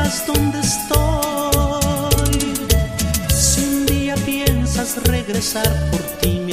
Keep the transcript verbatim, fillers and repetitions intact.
sepas dónde estoy. Si un día piensas regresar por ti,